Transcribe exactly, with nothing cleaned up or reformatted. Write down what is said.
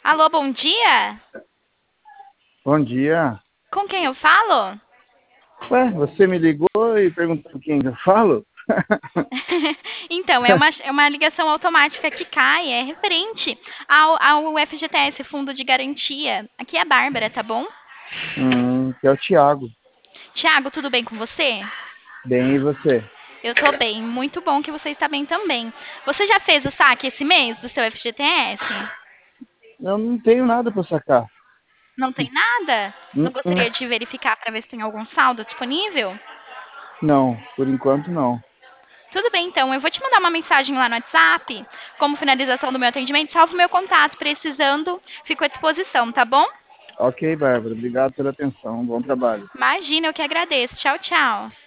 Alô, bom dia? Bom dia. Com quem eu falo? Ué, você me ligou e perguntou com quem eu falo? Então, é uma, é uma ligação automática que cai, é referente ao, ao F G T S, Fundo de Garantia. Aqui é a Bárbara, tá bom? Hum, que é o Thiago. Tiago, tudo bem com você? Bem, e você? Eu tô bem, muito bom que você está bem também. Você já fez o saque esse mês do seu F G T S? Eu não tenho nada para sacar. Não tem nada? Hum, Não hum. gostaria de verificar para ver se tem algum saldo disponível? Não, por enquanto não. Tudo bem, então. Eu vou te mandar uma mensagem lá no WhatsApp, como finalização do meu atendimento. Salve o meu contato, precisando, fico à disposição, tá bom? Ok, Bárbara. Obrigado pela atenção. Bom trabalho. Imagina, eu que agradeço. Tchau, tchau.